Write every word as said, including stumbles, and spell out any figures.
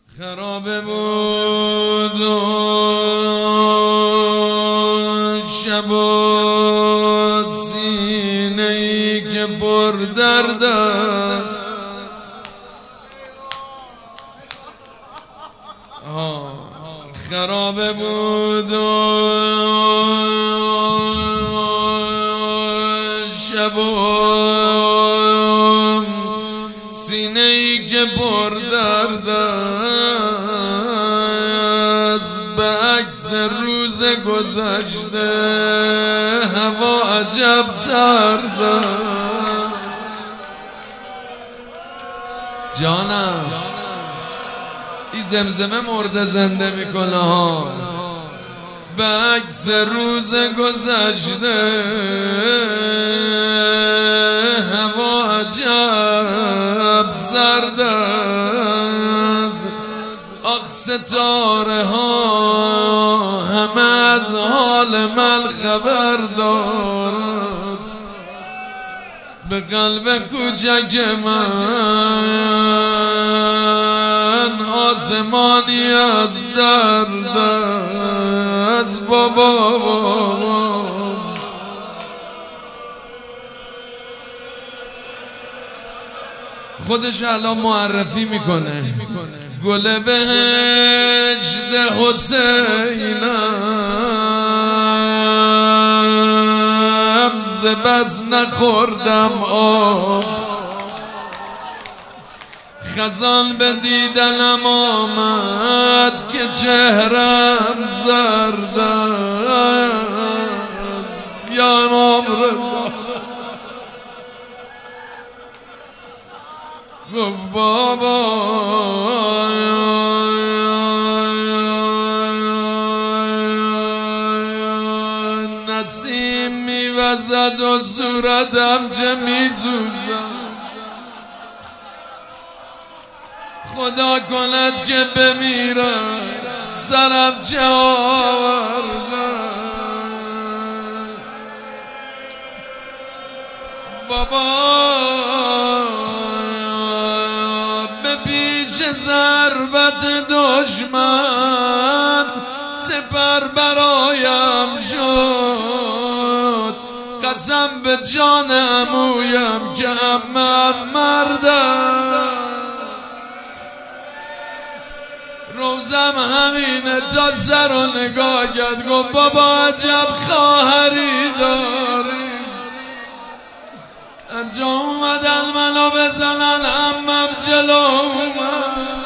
خرابه بود و شب و سینه ای که پر درد است. خرابه بود و شب و سینه ای که پر درد است. به عکس روز گذشته هوا عجب سرد است. جانم این زمزمه مرده زنده میکنه ها. به عکس روز گذشته هوا عجب سرد است. آخ ستاره ها همه از حال من خبر دارد. به قلب کوچک من آسمانی از درد از بابا. خودش الان معرفی میکنه. گل بهشت حسینم ز بس نخوردم آب. خزان به دیدنم آمد که چهرم زرد است. یا امام رضا گفت بابا نسیم میوزد و صورتم چه میسوزد. خدا کند که بمیرم سرم چه آورده. بابا به پیش ضربت دشمن سپر برایم شد. قسم به جان عمویم که عمم مردم. روزم همینه تا سر رو نگاه کرد گفت بابا عجب خواهری داری. انجا اومدن منو بزنن عمم جلو اومد.